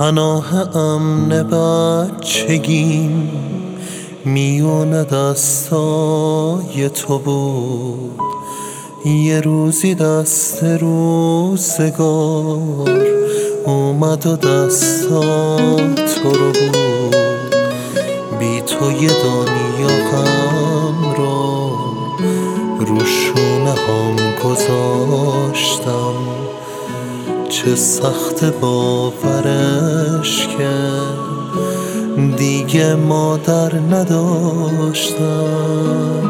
پناه امن بچگیم میون دستای تو بود. یه روزی دست روزگار اومد و دستات تو رو بود. بی تو یه دنیا غم را رو شونه هم گذاشتم. چه سخت باورش که دیگه مادر نداشتم.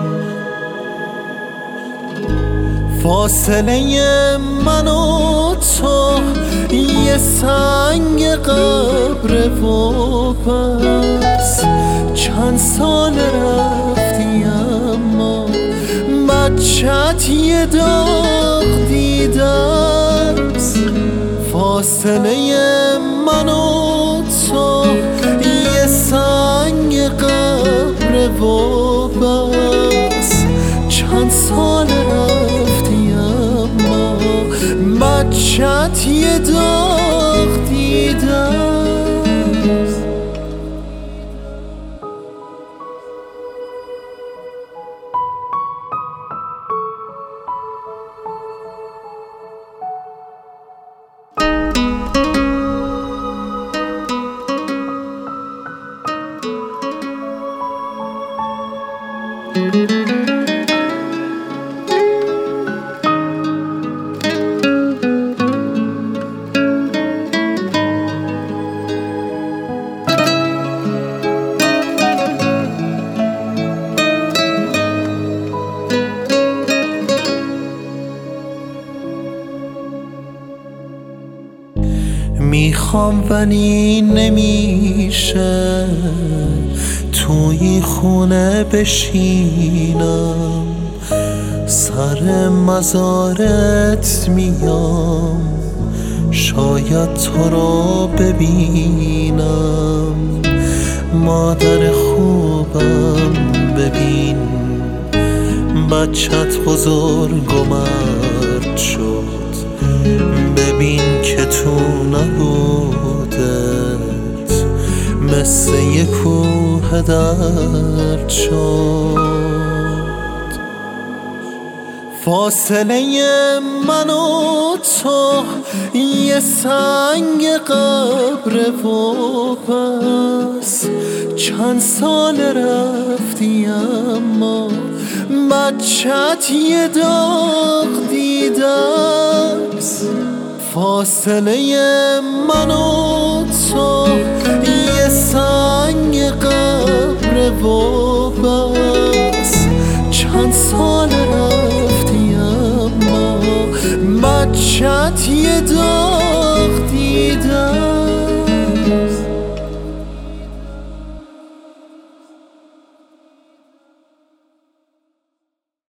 فاصله من و تو یه سنگ قبر و بس. چند سال رفتی اما بچت یه داغ دیدست. فاصله من و تو یه سنگ قبر و بس. چند سال رفتی اما بچت یه داغ دیدست. میخوام ولی نمیشه توی خونه بشینم. سر مزارت میام شاید تو رو ببینم. مادر خوبم ببین بچت بزرگ و مرد شد. ببین که تو نبودت مثل یه کوه درد شد. فاصله من و تو یه سنگ قبر و بس. چند سال رفتی اما بچت یه داغ دیدست. فاصله من و تو یه سنگ قبر